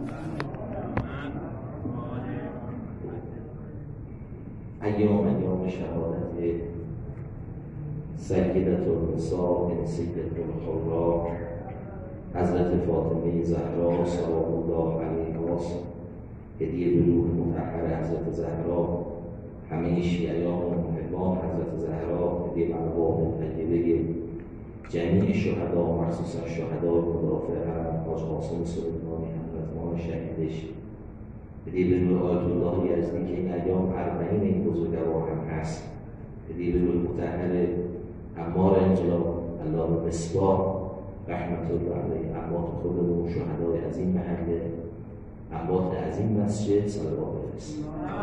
ایام شهادت سیدة النساء من سیدة الحراء حضرت فاطمه زهرا سلام الله علیها، هدیه به روح مطهر حضرت زهرا، همه شیعیان و محبان حضرت زهرا، هدیه به ارواح طیبه جمیع شهدا، مخصوصا شهدای مدافع حرم حاج قاسم سلیمانی همرزمان شهیدش، هدیه به روح آیت الله یزدی که این ایام اربعین این بزرگوار هم هست، هدیه به روح مطهر عمار انقلاب علامه مصباح رحمت الله علیه، اموات خودمون شهدای از این محله، اموات از این مسجد صلوات بفرستید.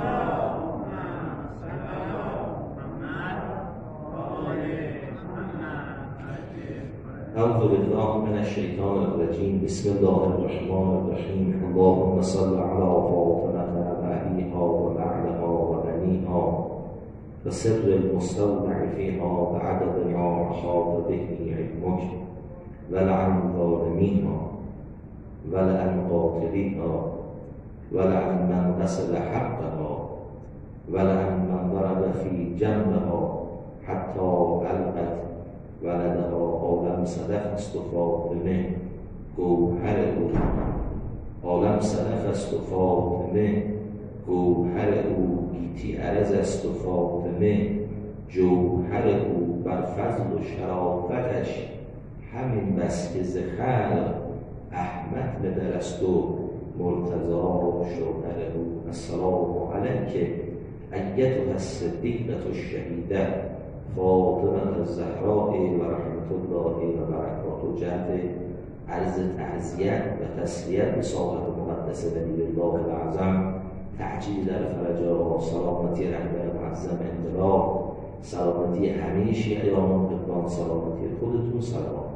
اعوذ بالله من الشیطان الرجیم، بسم الله الرحمن الرحیم، اللهم صل علی فاطمه وعلیها و بعدها و بنیها و سر المستودع فیها و عدد ما احاط به علمک ولعن ظالمینها ولعن قاتلیها ولعن من غسل حقها ولعن من ضرب فی جنبها حتی القت ولدها عالم صدف است و فاطمه گوهر او، عالم صدف است و فاطمه گوهر او، گیتی عرض است و فاطمه جوهر او، بر فضل و شرافتش همین بس که ز خلق احمد به در است و مرتضا و شوهر او. السلام علیک ایتها الصدیقة الشهیده فاطمه الزهراء و رحمت الله و برکاته. جهت عرض تعزیت و تسلیت به صاحب مقدس ولی الله الاعظم، تعجیل در فرجها، سلامتی رهبر معظم انقلاب، سلامتی همه شیعیان و محبان، سلامتی خودتون، سلام.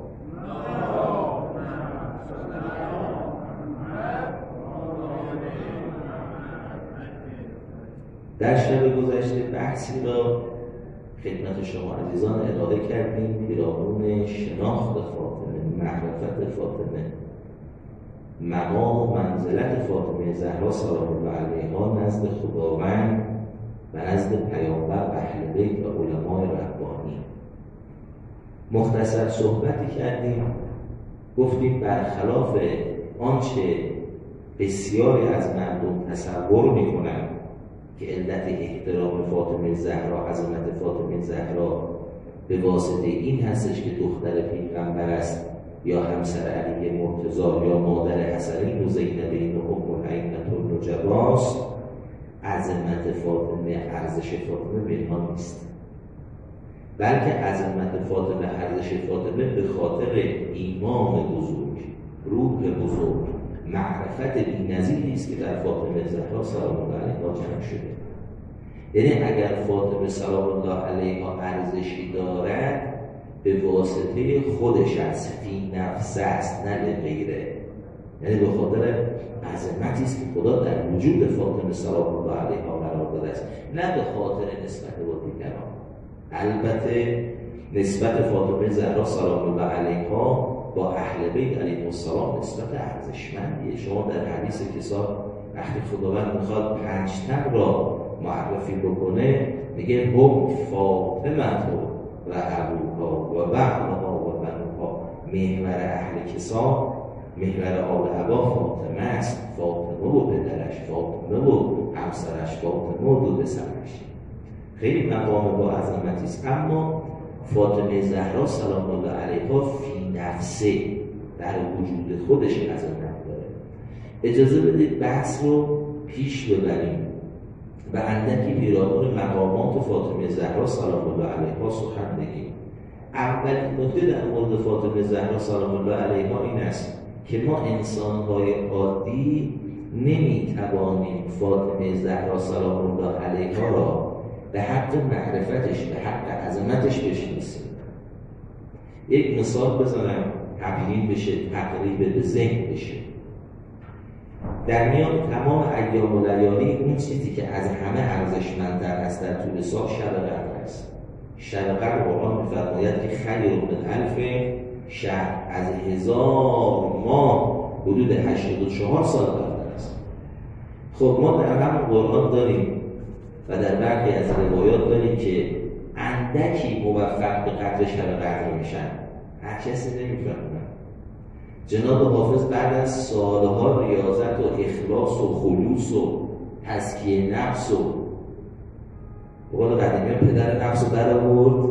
در شب گذشته بحثی را خدمت شما عزیزان ارائه کردیم پیرامون شناخت فاطمه، معرفت فاطمه، مقام و منزلت فاطمه زهرا سلام الله علیها نزد خداوند و نزد پیامبر و اهل بیت و علمای ربانی. مختصر صحبتی کردیم، گفتیم برخلاف آنچه بسیاری از مردم تصور میکنند که علت احترام فاطمه زهرا، عظمت فاطمه زهرا به واسطه این هستش که دختر پیغمبر است یا همسر علی مرتضی یا مادر حسنین و زینبین و ام الائمة النجباست. عظمت فاطمه، ارزش فاطمه به اینها نیست، بلکه عظمت فاطمه، ارزش فاطمه به خاطر ایمان بزرگ، روح بزرگ، معرفت بی‌نظیری است که در فاطمه زهرا سلام الله علیها جمع شده. یعنی اگر فاطمه سلام الله علیها ارزشی دارد به واسطه خودش است، فی نفس است، نه به غیره. یعنی به خاطر عظمتی است که خدا در وجود فاطمه سلام الله علیها قرار داده است، نه به خاطر نسبت با دیگران. البته نسبت فاطمه زهرا سلام الله علیها با اهل بیت علیهم السلام نسبت ارزشمندیه. شما در حدیث کسا وقتی خداوند میخواد 5 تن را معرفی بکنه میگه هم فاطمه و ابوها و بعضها و بنوها. محور اهل کسا، محور آل عبا فاطمه است، فاطمه و پدرش، فاطمه و همسرش، فاطمه و 2 پسرش. خیلی مقام با عظمتی است. اما فاطمه زهرا سلام الله علیها فی نفسه، در وجود خودش عظمت داره. اجازه بدید بحث رو پیش ببریم و اندکی پیرامون مقامات فاطمه زهرا سلام الله علیها سخن بگیم. اولین نکته در مورد فاطمه زهرا سلام الله علیها این است که ما انسان‌های عادی نمی‌توانیم فاطمه زهرا سلام الله علیها را به حق معرفتش، به حق عظمتش بشناسیم. یک مثال بزنم تبیین بشه، تقریب به ذهن بشه. در میان تمام ایام و لیالی اون چیزی که از همه ارزشمندتر است در طول سال شب قدر است. شب قدر قرآن می‌فرماید که خیر من الف شهر، از 1000 ماه حدود 84 سال قبل خب ما در همون قرآن داریم و در برخی از روایات داریم که اندکی موفق به قدر شب قدر میشن، هر کسی نمیفهمه. جناب حافظ بعد از سالها ریاضت و اخلاص و خلوص و تزکیه نفس و بقول قدیمی پدر نفس رو در آورد،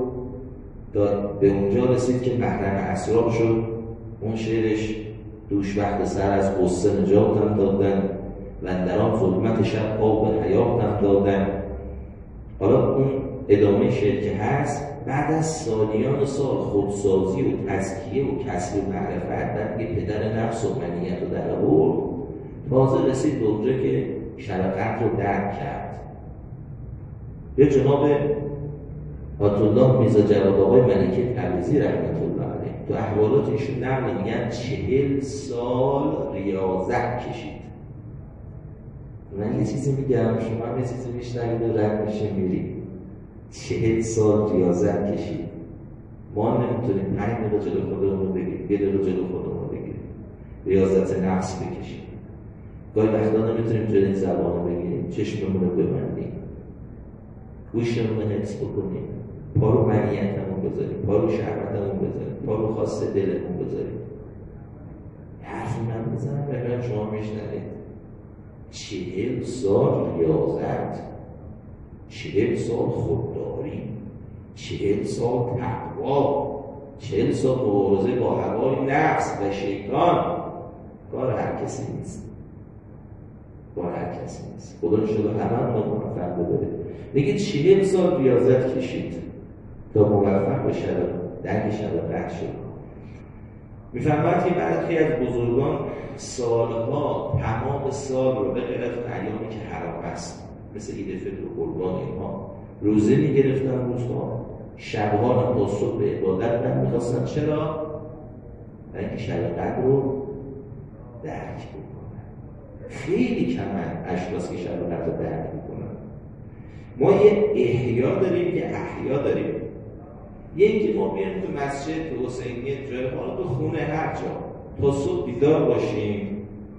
به اونجا رسید که محرم اسرار شد. اون شعرش دوش وقت سر از غصه نجاتم دادن و اندران ظلمت شب آب حیاتم دادن. حالا اون ادامه شعر که هست بعد از سالیان سال خودسازی و تزکیه و کسب معرفت، بعد که پدر نفس و منیت رو در آورد، تازه رسید به اونجا که شب قدر رو درک کرد. به جناب آیت الله میرزا جواد آقای ملکی تبریزی رحمت الله علیه تو احوالات ایشون نقل میگن 40 سال ریاضت کشید. من یه چیزی میگم، شما هم یه چیزی میشنوید و رد میشه میرید. 40 سال ریاضت کشید. ما نمیتونیم 5 دقیقه جلو خودمون بگیریم، 1 دقیقه جلو خودمون بگیریم، ریاضت نفس بکشیم. گاهی وقتا نمیتونیم جلوی زبان بگیریم، چشممون رو ببندیم، گوشمون رو حفظ بکنیم، پا رو منیتمون بذاریم، پا رو شهوتمون بذاریم، پا رو خواست دلمون بذاریم. حرفی من بزنم بگم شما میشنوید. 40 سال ریاضت، 40 سال خودداری، 40 سال تقوا، 40 سال مبارزه با هوای نفس و شیطان. کار هر کسی نیست، کار هر کسی نیست. خدا شده همه موفق بده. میگه 40 سال ریاضت کشید تا موفق به درک شب قدر شد. میفرماید که برخی از بزرگان سالها تمام سال رو به غیر از ایامی که حرام است مثل عید فطر و قربان اینها روزه میگرفتن، روزها شبها هم تا صبح به عبادت میخواستن. چرا؟ برای اینکه شب قدر رو درک بکنن. خیلی کمن اشخاص که شب قدر رو درک میکنن. ما یه احیا داریم که احیا داریم. یکی ما بیایم تو مسجد، تو حسینیه، جای حالا تو خونه، هر جا تا صبح بیدار باشیم.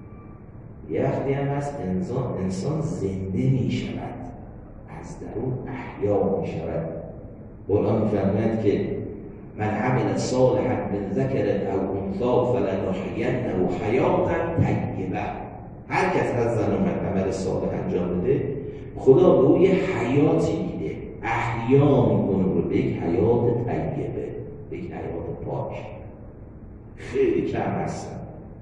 یه وقتی هم هست انسان زنده می شود، از درون احیا می شود. قرآن می‌فرماید که من عمل صالحا من ذکر او انثی فلنحینه حیاتا طیبه. هر کس از زن و مرد عمل صالح انجام بده، خدا به او یه حیاتی میده، احیا میکنه رو به یک حیات طیبه، به یک حیات پاک. خیلی کم هستن.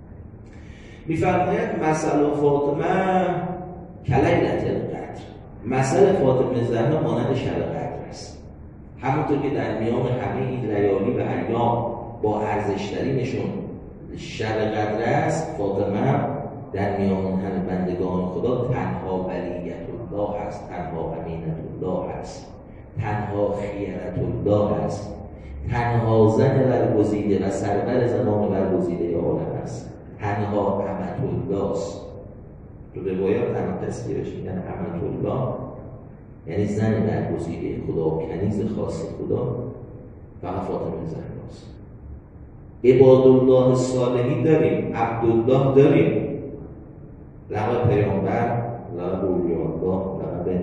میفرماید مثل فاطمه کلیلة القدر، مثل فاطمه زهرا مانند شب قدر است. همونطور که در میان همه این لیالی و ایام با ارزش‌ترینشون شب قدر است، فاطمه در میان همه بندگان خدا تنها ولیت الله است، تنها امینت الله است، تنها خیرت الله است، تنها زن برگزیده و سرور زنان برگزیده عالم است، تنها امت الله است. تو روایات تنها تصویرش میگن امت الله یعنی زن برگزیده خدا، کنیز خاص خدا، فقط فاطمه زهرا است. عباد الله صالحین داریم، عبدالله داریم، لقب پیامبر، لقب اولیاءالله، لقب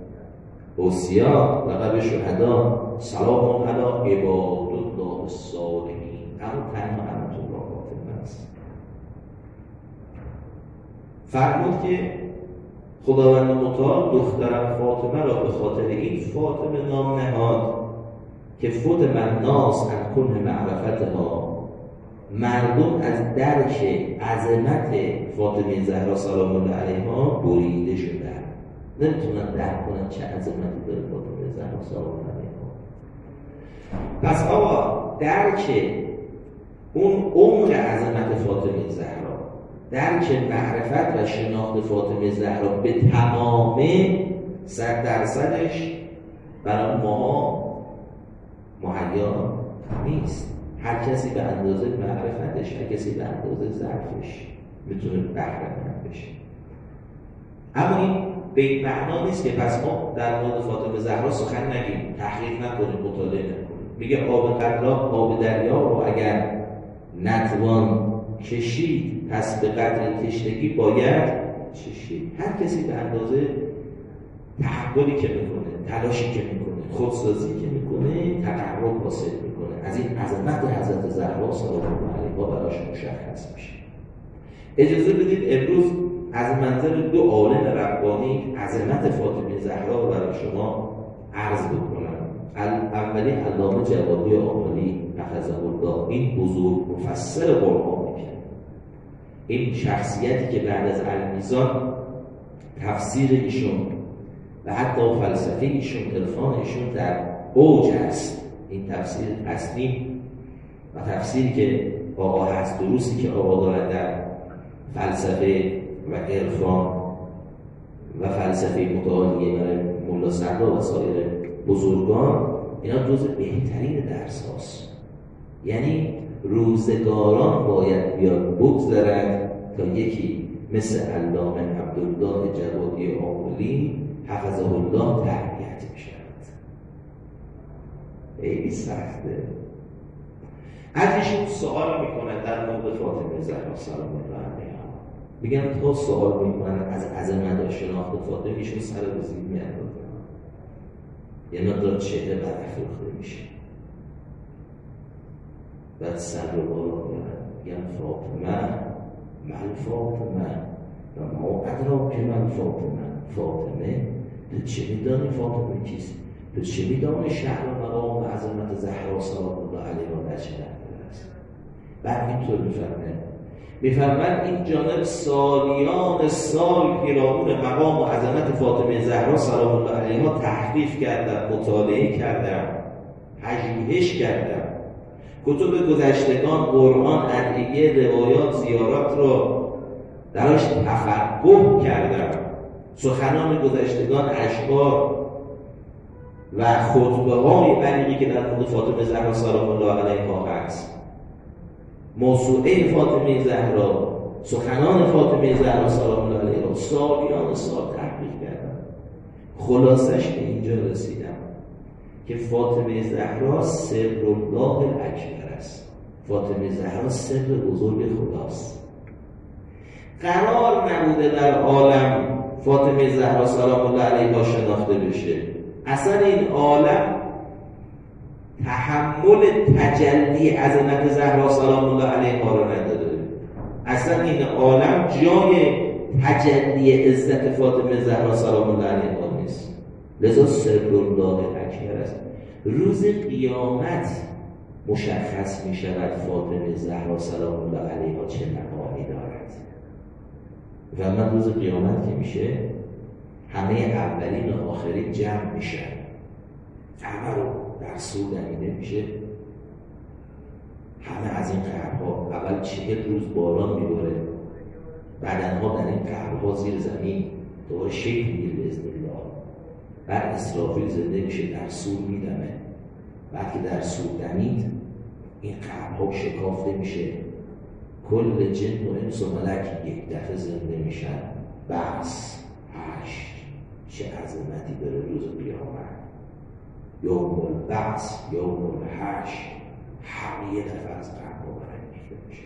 اوصیا، لقب شهدا، سلام علی عباد الله الصالحین. اما تنها امت الله فاطمه است. فرمود که خداوند متعال دخترم فاطمه را به خاطر این فاطمه نام نهاد که فوت من ناس ان کنه معرفتها، مردم از درک عظمت فاطمه زهرا سلام الله علیها بریده شدن، نمیتونن درک کنن چه عظمتی داره فاطمه زهرا سلام الله علیها. پس آقا درک اون عمق عظمت فاطمه زهرا، درک معرفت و شناخت فاطمه زهرا به تمامه 100% برای ما مهیا نیست. هر کسی به اندازه معرفتش، هر کسی به اندازه ظرفش میتونه بهره مند بشه. اما این به این معنا نیست که پس ما در مورد فاطمه زهرا سخن نگیم، تحقیق نکنیم، مطالعه نکنیم. میگه آب قطرات آب دریا رو اگر نتوان کشید، پس به قدر تشنگی باید چشی، هر کسی به اندازه تحولی که میکنه، تلاشی که میکنه، خودسازی که میکنه، تقرب حاصل میکنه. از این عظمت حضرت زهرا سلام الله علیها براش مشخص میشه. اجازه بدید امروز از منظر دو عالم ربانی عظمت فاطمه زهرا رو برای شما عرض بکنم. اولی علامه جوادی آملی حفظه الله، این بزرگ مفسر قرآن میکنه، این شخصیتی که بعد از المیزان تفسیر ایشون و حتی فلسفه ایشون، عرفان ایشون در اوج است. این تفسیر تصنیم و تفسیری که آقا هست، دروسی که آقا دارد در فلسفه و عرفان و فلسفه متعالیه برای مولا صدرا و سایر بزرگان، اینا جز بهترین درس هاست. یعنی روزگاران باید بیاد بگذرد تا یکی مثل علامه عبدالله جوادی آملی حفظه الله تربیت میشود. خیلی سخته. از ایشون سوال میکنه در مورد فاطمه زهرا سلام الله علیها، میگن تا سوال میکنن از عظمت و شناخت فاطمه، ایشون سر به زیر میاندازن، یه مقدار چهره برافروخته میشه، بعد سر رو بالا میارن میگن فاطمه من فاطمه و ما ادراک من فاطمه تو چه میدانی فاطمه کیست؟ تو چه میدانی شهر و مقام و عظمت زهرا سلام الله علیها در چه نحوه است؟ بعد اینطور میفرمند این جانب سالیان سال پیرامون مقام و عظمت فاطمه زهرا سلام الله علیها تحقیق کردم، مطالعه کردم، پژوهش کردم، کتب گذشتگان، قرآن، ادعیه، روایات، زیارات را درش تفقه کردم، سخنان گذشتگان، اشعار و خطبه های بلیغی که در مورد فاطمه زهرا سلام الله علیها هست، موسوعه فاطمه زهرا، سخنان فاطمه زهرا سلام الله علیها، سالیان سال تحقیق کردم. خلاصش به اینجا رسیدم که فاطمه زهرا سر الله الاکبر است. فاطمه زهرا سر بزرگ خداست. قرار نبوده در عالم فاطمه زهرا سلام الله علیها شناخته بشه. اصلا این عالم تحمل تجلی عظمت زهرا سلام الله علیها را نداره. اصلا این عالم جای تجلی عزت فاطمه زهرا سلام الله علیها نیست. لذا سر الله اکبر است. روز قیامت مشخص می شود فاطمه زهرا سلام الله علیها چه مقامی دارد. و من روز قیامت که میشه همه اولین و آخرین جمع میشن، همه رو در سور دمیده میشه، همه از این قبرها اول 40 روز باران میباره، بدنها در این قبرها زیر زمین دوباره شکل میگیره باذن الله، بعد اسرافیل زنده میشه در سور میدمه، بعد که در سور دمید این قبرها شکافته میشه، کل جن و انس و ملک یک دفعه زنده میشن. بس حشر چه عظمتی داره روز قیامت. یوم البعث، یوم الحشر، همه یه دفعه از قبرها برانگیخته میشه.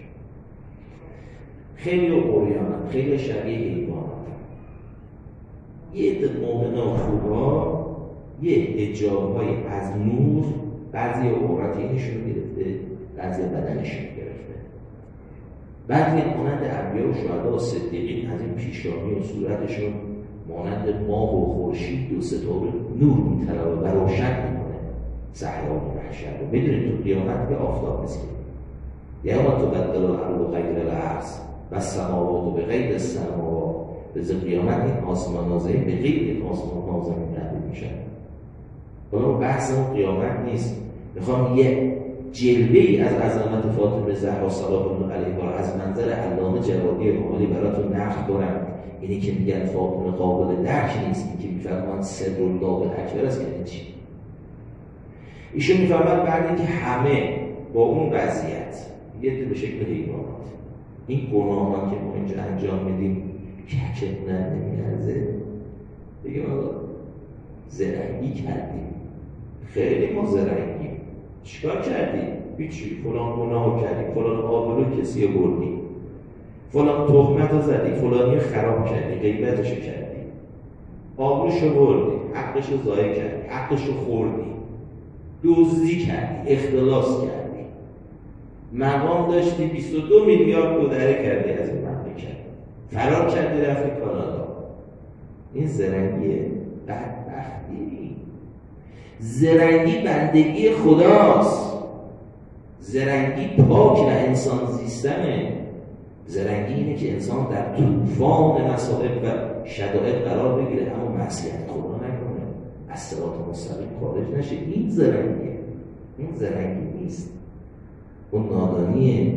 خیلی اوریانم، خیلی شبیه حیواناتم. یه عده مومنا خوبا یه حجاب‌های از نور بعضی عورتینشون رو گرفته، بعضی بدنشون رو گرفته. بعضی مانند انبیا و شهدا و صدیقین از این پیشانی و صورتشون مانند ماه و خورشید و ستاره نور می‌تراوه و روشن می‌کنه صحرا و محشر رو. می‌دونید تو قیامت به آفتاب نیست که یوم تبدل الارض غیر الارض و السماوات بغیر السماوات. روز قیامت این آسمان‌ها زمین به غیر این آسمان‌ها زمین تبدیل میشن. حالا بحث اون قیامت نیست، میخوام یه جلوه‌ای از عظمت فاطمه زهرا سلام الله علیها از منظر علامه جوادی آملی براتون نقل کنم. اینی که میگن فاطمه قابل درک نیست، این که میفرمان سر الله اکبر است، یعنی چی؟ ایشون میفرماد بعد اینکه همه با اون وضعیت یه به شکل حیوانات این گناهان که ما اینجا انجام میدیم ککمون نمیارزه، بگیم آقا زرنگی کردیم، خیلی ما زرنگیم، چیکار کردیم؟ هیچی، فلان گناه کردیم، فلان آبرو کسی بردیم، فلان تهمت رو زدی، فلانی رو خراب کردی، غیبتش رو کردی، آبروش رو بردی، حقش رو ضایع کردی، حقش رو خوردی، دزدی کردی، اختلاس کردی، مقام داشتی 22 میلیارد گذره کردی از این مملکت، فرار کردی رفتی کانادا. این زرنگیه؟ بدبختی. زرنگی بندگی خداست. زرنگی پاک و انسان زیستنه. زرنگی اینه که انسان در طوفان مصائب و شدائد قرار بگیره اما معصیت خدا نکنه، از صراط مستقیم خارج نشه. این زرنگیه. این زرنگی نیست، اون نادانیه،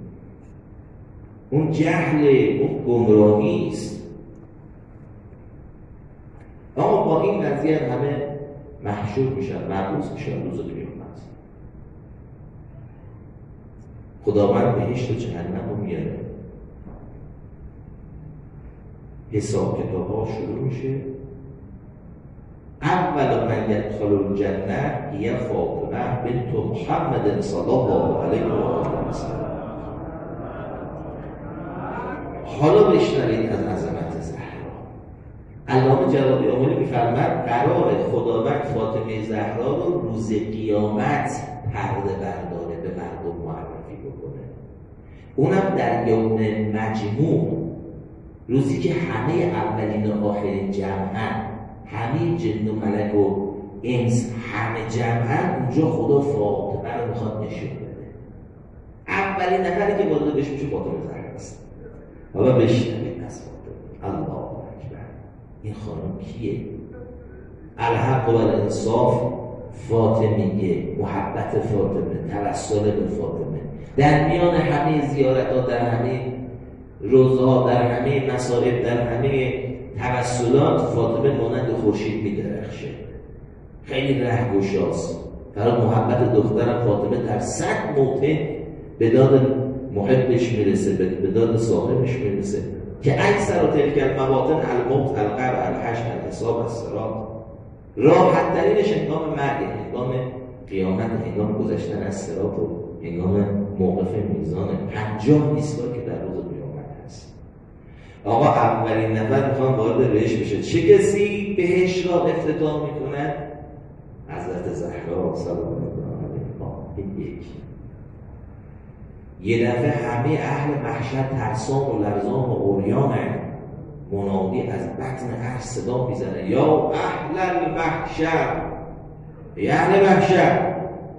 اون جهله، اون گمراهی است. اما با این وضعیت همه محشور میشن، مبعوث میشن روز قیامت. خداوند بهشت و جهنم رو میاره، حساب کتاب ها شروع میشه. اول من یدخل الجنه هی فاطمه بنت محمد صلی الله علیه و آله و سلم. حالا بشنوید از عظمت زهرا. علامه جلالی عاملی می‌فرماید قرار خداوند فاطمه زهرا رو روز قیامت پرده برداره، به مردم معرفی بکنه. اونم در یوم مجموع، روزی که همه اولین و آخرین جمعن، همه جن و ملک و انس همه جمعن، اونجا خدا فاطمه رو میخواد نشون بده. اولین نفری که وارد بهش میشه فاطمه زهرا است. حالا بشنوید از فاطمه. الله اکبر. این خانم کیه؟ الحق و الانصاف فاطمیه، محبت فاطمه، توسل به فاطمه. در میان همه زیارتات، در همه روزها، در همه مصائب، در همه توسلات، فاطمه مانند خورشید می‌درخشه. خیلی رهگشاست. برای محبت دخترم فاطمه در 100 موطن به داد محبش میرسه، به داد صاحبش میرسه که اکثر تلک المواطن الموت، القبر، الحشر، الحساب، الصراط. راحت ترینش هنگام مرگ، هنگام قیامت، هنگام گذشتن از صراط و هنگام موقف میزان. 50 ایستگاه که در روز قیامت هست. آقا اولین نفر میخوان وارد بهشت بشه. چه کسی بهشت را افتتاح میکنه؟ حضرت زهرا صلی الله علیه و یک. یه دفعه همه اهل محشر ترسان و لرزان و عریانن. منادی از بطن عرش صدا میزنه یا اهل المحشر، ای اهل محشر،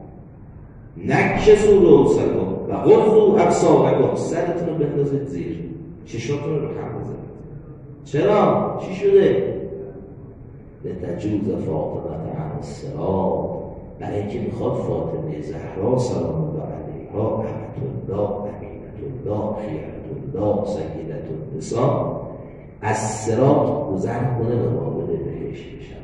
نکسوا رؤوسکم و غضوا ابصارکم. سرتون رو بندازید زیر، چشماتون رو هم بزنید. چرا؟ چی شده؟ لتجوز فاطمه عن الصراط، برای اینکه میخواد فاطمه زهرا سلام الله علیها، رحمت الله، امینت الله، خیرت الله، سیدة النساء، از صراط گذر کنه و وارد بهشت بشود.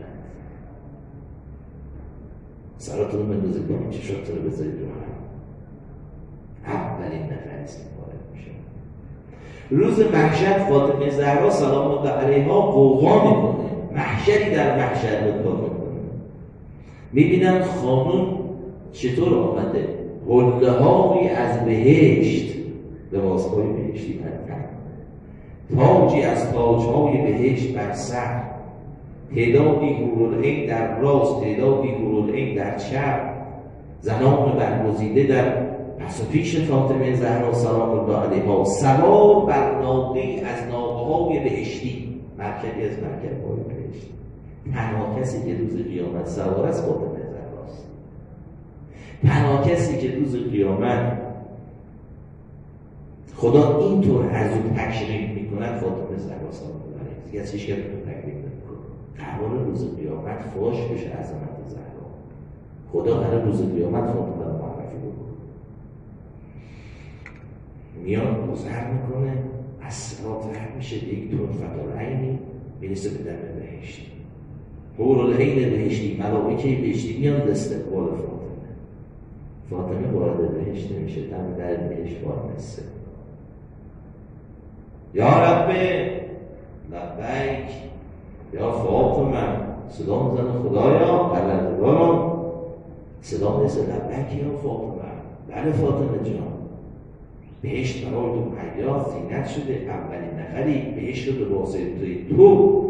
سراتون رو بندازید کنید، چشماتون رو بذارید رو هم. اولین نفر است که وارد میشه. روز محشر فاطمه زهرا سلام الله علیها قوقا میکنه، محشری در محشر بپا میکنه. میبینن خانون چطور آمده، حله هایی از بهشت، لباسهای بهشتی برتن، تاجی از تاجهای بهشت بر سر، تعدادی حورالعین در راست، تعدادی حورالعین در چپ، زنان برگزیده در پس و پیش فاطمه زهرا سلام الله علیها، سوار بر ناقه‌ای از ناقه‌های بهشتی، مرکبی از مرکب‌های بهشتی. تنها کسی که روز قیامت سوار از فاطمه زهراست. تنها کسی که روز قیامت خدا اینطور از اون تکریم میکند فاطمه زهرا سلام الله علیها. دیگه از هیچ کسی تکریم نمیکنه. قرار روز قیامت فاش بشه عظمت زهرا. خدا قرار روز قیامت فاطمه رو معرفی بکنه. میاد گذر میکنه، از صراط رد میشه، یک طرفت العینی میرسه به در بهشتی. حورالعین بهشتی، ملائکه بهشتی میان استقبال فاطمه. فاطمه وارد بهشت نمیشه، در بهشت وارد. یا رب لبیک، یا فاطمه، صدا میزنه خدایا، پروردگارم، صدا میزنه لبیک یا فاطمه. بله فاطمه جان. بهشت برای تو مهیا زینت شده، اولین نفری بهشت رو به واسطه تو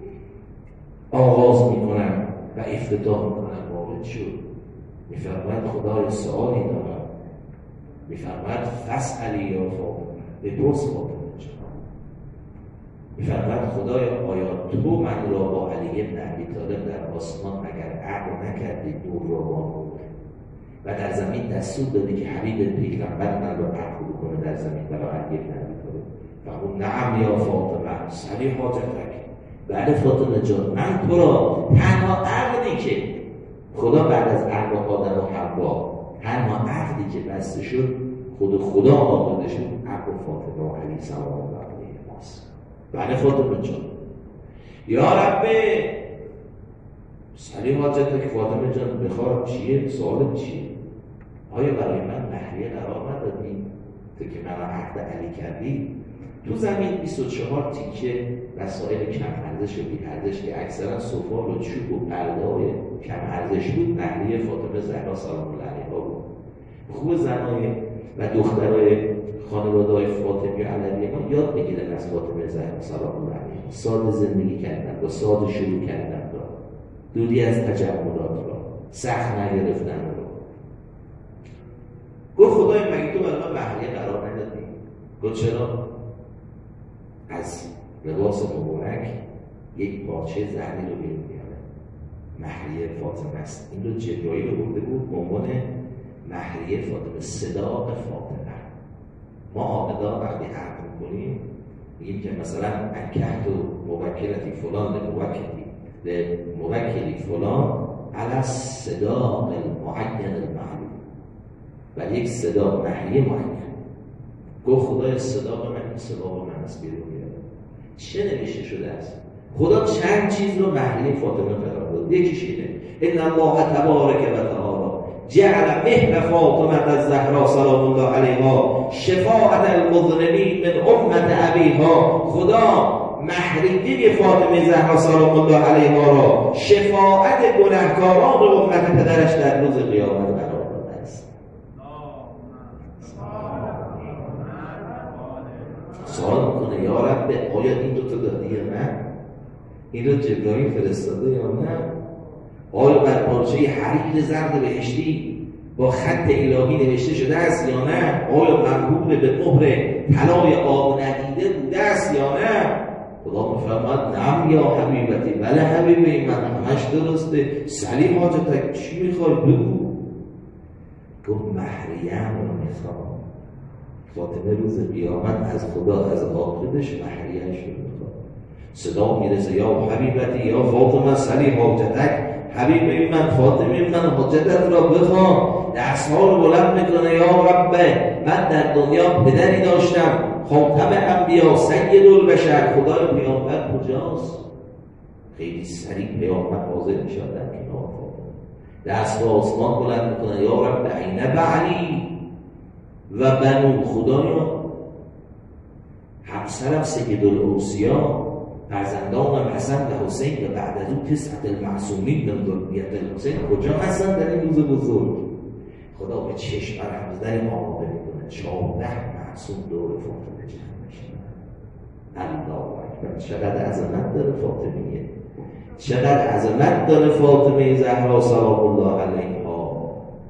آغاز میکنن و افتتاح میکنن. وارد شد. میفرماید خدای سؤالی دارم، میفرماید فاسألی یا فاطمه، بپرس فاطمه جان. میفرماید خدای آیا تو من را با علی بن ابی طالب در آسمان اگر عقل نکردی نور را با و در زمین دستور دادی که حبیب پیغمبر من را عقل کنه در زمین برای علی بن ابی طالب؟ و اون نعم یا فاطمه سری حاجتک. بله فاطمه جان، من تو را تنها عقلی که خدا بعد از عقل آدم و حوا تنها عقلی که بسته شد خدا آورده شد عقل فاطمه و علی سلام الله علیه ماست. بله فاطمه جان. یا رب سری حاجتک. فاطمه جان بخواد چیه؟ سوال چیه؟ آیا برای من مهریه قرار ندادی تو که من عقد علی کردی؟ تو زمین 24 تیکه وسایل کم ارزش و بی ارزش که اکثرا سفال و چوب و پرده‌های کم ارزش بود مهریه فاطمه زهرا سلام الله علیها بود. خوب زنای و دخترای خانواده‌های فاطمی و علوی ما یاد بگیرن از فاطمه زهرا سلام الله علیها. ساده زندگی کردن، با ساده شروع کردن را، دوری از تجملات را، سخت نگرفتن را. گفت خدای مگه تو برای من مهریه قرار ندادی؟ گفت چرا؟ از لباس مبارک یک پارچه زردی رو بیرون میاره، مهریه فاطمه است. این رو جبرائیل رو برده بود به عنوان مهریه فاطمه، صداق فاطمه. ما عاقدان وقتی عقد میکنیم میگیم که مثلا انکحت و موکلتی فلان موکلی فلان علی صداق المعین المعلوم، و یک صداق مهریه معین. گفت خدای صداق من این صداق من است بیرون بیاره. چه نوشته شده است؟ خدا چند چیز رو مهریه فاطمه قرار داد. یکیش اینه ان الله تبارک و تعالی جعل مهر فاطمه الزهرا سلام الله علیها شفاعت المذنبین من امت ابیها. خدا مهریه فاطمه زهرا سلام الله علیها را شفاعت گناهکاران امت پدرش در روز قیامت قرار داده است. سوال میکنه یا رب آیا این دو تا دادی یا نه؟ این رو جبرائیل فرستاده یا نه؟ آیا بر پارچه حریر زرد بهشتی با خط الهی نوشته شده است یا نه؟ آیا مربوط به مهر طلای آب ندیده بوده است یا نه؟ خدا میفرماد نعم یا حبیبتی، بله حبیبی من، همش درسته. سلیم حاجتک چی میخوای بگو؟ گفت مهریم رو میخوام. فاطمه روز قیامت از خدا از آخرش مهریه‌اش رو میخواد. صدا میرسه یا حبیبتی یا فاطمه سلیم حاجتک، حبیبی من، فاطمه من، حاجتت را بخوام. دستها رو بلند میکنه یا رب من در دنیا پدری داشتم خاتم انبیا سید البشر، خدای پیامبر کجاست؟ خیلی سریع پیامبر حاضر میشد در کنار فاطمه، دست به آسمان بلند میکنه یا رب عین بعلی و بنو. خدایا همسرم سید الاوصیا، فرزندانم حسن و حسین و بعد از اون تسعة المعصومین من ذریة الحسین کجا هستن در این روز بزرگ؟ خدا به چشم برهمزده آماده میکنه 14 معصوم دور فاطمه جمع میشن. الله اکبر. چقدر عظمت داره فاطمیه، چقدر عظمت داره فاطمه زهرا سلام الله علیها.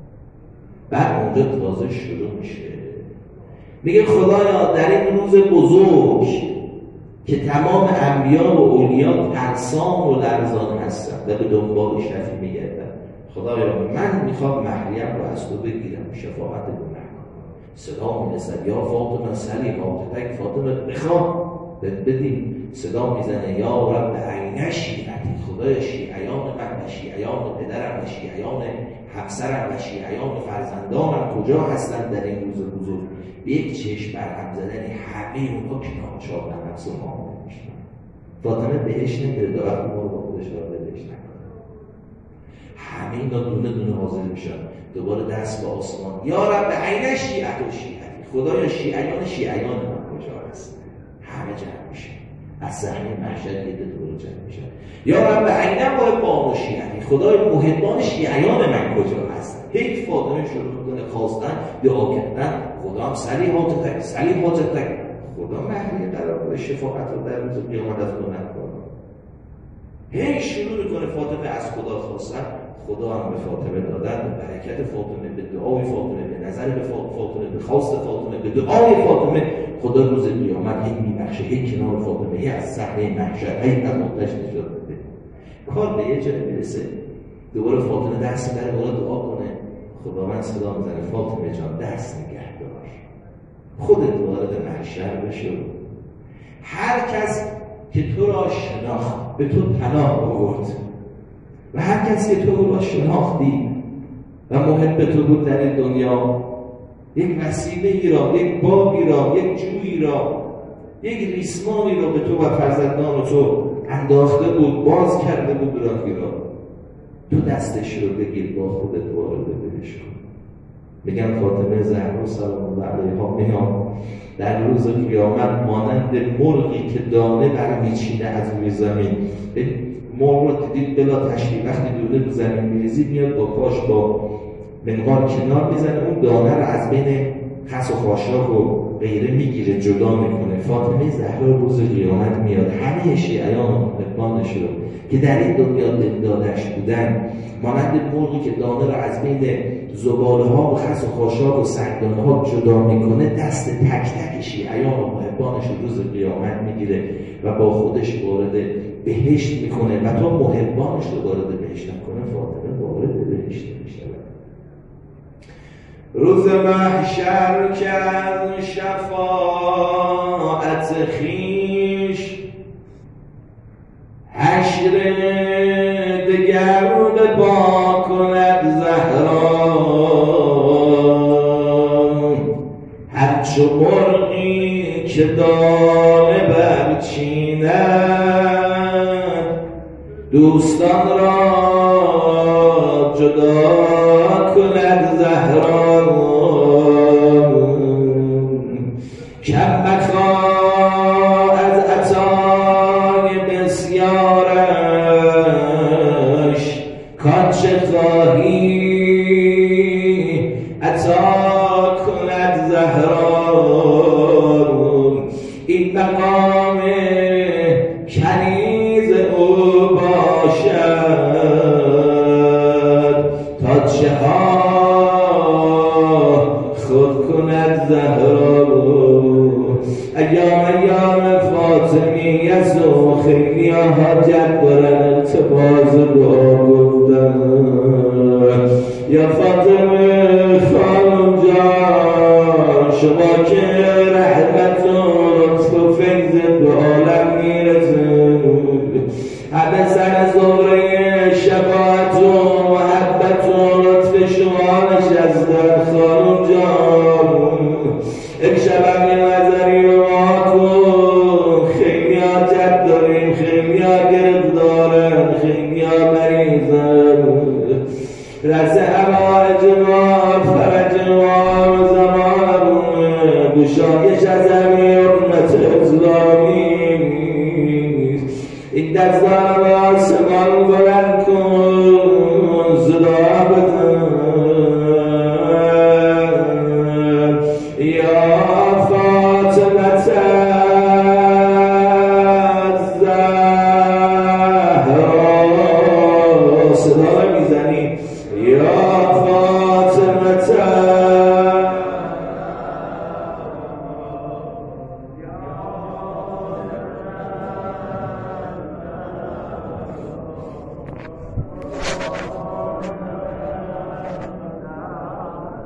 بعد اونجا تازه شروع میشه، میگه خدایا در این روز بزرگ که تمام انبیا و اولیا ترسان و لرزان هستن و به دنبال شفیع میگردن، خدایا من میخوام مهریم رو از تو بگیرم، شفاعت گناهکاران. صدا میرسد یا فاطمه سلیم حاجتک، فاطمه بخوام بدیم. صدا میزنه یا رب عین شیعتی، خدای شیعیان من و شیعیان پدرم و شیعیان همسرم و شیعیان فرزندانم کجا هستن در این روز بزرگ؟ به یک چشم برهم زدن همه اونها کنار چهار نفس و معامله میشن. فاطمه بهش نمیره، وقتی ما رو با خودش را بهش نکنه. همه اینا دونه دونه حاضر میشن، دوباره دست به آسمان یا رب عین شیعت و شیعتی، خدایا شیعیان من کجا هستن؟ همه جمع میشن، از صحنه محشر یه دور جمع میشن. یا رب عین محبان و شیعتی، خدای محبان شیعیان من کجا هستن؟ یک فاطمه شروع میکنه خواستن، دعا کردن، خدا هم سلی حاجتک خدا مهریه قرار شفاعت رو در روز قیامت از تو نکنه. هی شروع میکنه فاطمه از خدا خواستن، خدا هم به فاطمه دادن، به برکت فاطمه، به دعای فاطمه، به نظر به فاطمه، به خواست فاطمه، به دعای فاطمه، خدا روز قیامت هی میبخشه، هی کنار فاطمه، هی از صحنه محشر، هی از آتش نجات میده. کار به یه جایی میرسه دوباره فاطمه دست میبره بالا دعا کنه، خداوند صدا میزنه فاطمه جان دست نگه دار، خودت وارد محشر بشو. هر کس که تو را شناخت به تو پناه آورد و هر کس که تو را شناختی و محب تو بود در این دنیا، یک وسیله‌ای را، یک بابی را، یک جویی را، یک ریسمانی را به تو و فرزندان تو انداخته بود، باز کرده بود راهی را، تو دستش رو بگیر با خودت وارد بهش کن. میگن فاطمه زهرا سلام الله علیها میاد در روز قیامت مانند مرغی که دانه برمیچینه از روی زمین. مرغ رو دیدید بلا تشریح وقتی دونه رو زمین میریزید میاد با پاش با منقار کنار میزنه، اون دانه رو از بین خس و خاشاک و غیره میگیره، جدا میکنه. فاطمه زهرا روز قیامت میاد همه شیعیان و محبانش رو که در این دنیا دلدادش بودن مانند مرغی که دانه رو از بین زباله ها و خس و خاشاک و سنگدانه ها جدا میکنه، دست تک تک شیعیان و محبانش رو روز قیامت میگیره و با خودش وارد بهشت میکنه و تا محبانش رو وارد بهشت کنه فاطمه وارد بهشت میشه. روز محشر کرد شفاعت خویش، حشر دگر به پا کند زهرا، همچو مرغی که دانه برچیند، دوستان را جدا کند زهرا، کم مخواه از عطای بسیارش، کانچه خواهی عطا کند زهرا، این مقام کنیز او باشد، تا چه ها خود کند زهرا. ایام فاطمیت و خیلی حاجت دارن التماس دعا گفتن. یا فاطمه خانم جان، شما که رحمت و لطف و فیض به عالم میرسه، همه سر زهره شفاعت و محبت و لطف شما نشستن. خانم جان امشب هم یه نظری رو ما کن، خیلی حاجت داریم، خیلی گرفتارن، خیلی مریضن، رس حوائج ما فرج ما زمان گشایش از همین امت اسلامی. این دستان آسمان بلند کن،